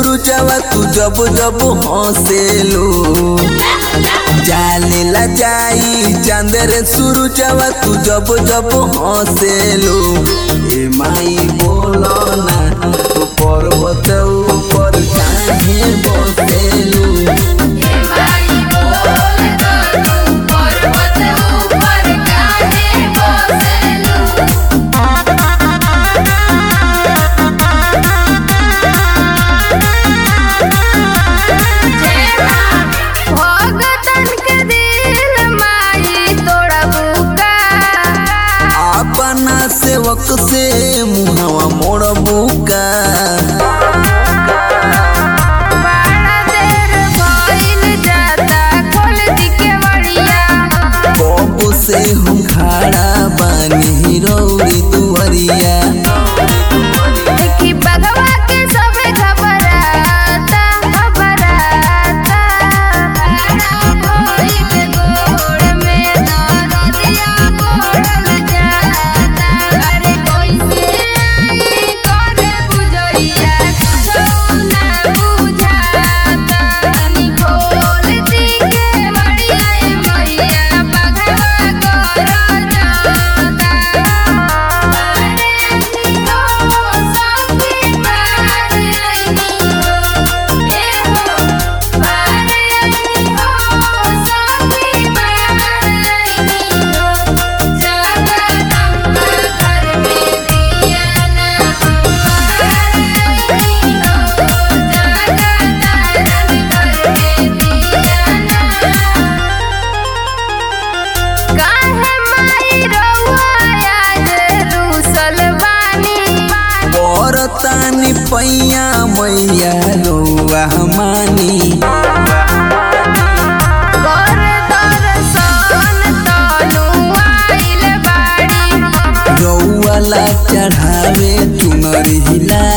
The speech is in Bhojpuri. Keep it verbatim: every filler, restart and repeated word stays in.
सूरजवा तू जब जब हंसेलो जालेला जाई चांदरे सूरजवा तू जब जब हंसेलो ए माई बोलो ना तो पर्वत ऊपर काहे बसेलो सेवक से मुहवा मोड़ बुका बड़ा देर भइल जाता खोल दी के बड़िया बाबू से हम खड़ा बानी रौड़ी दुवरिया देखी बगवा के सबे घबराता घबराता भइल गोड़ में दरदिया गोड़ल जाता अरे कैसे आई करे बुझैया सोना बुझाता तनी खोल दी के बड़िया ए मैया बगवा कर जाता तानी पैया मैया रौआ मानी रौआ ला चढ़ावे चुनरी हिला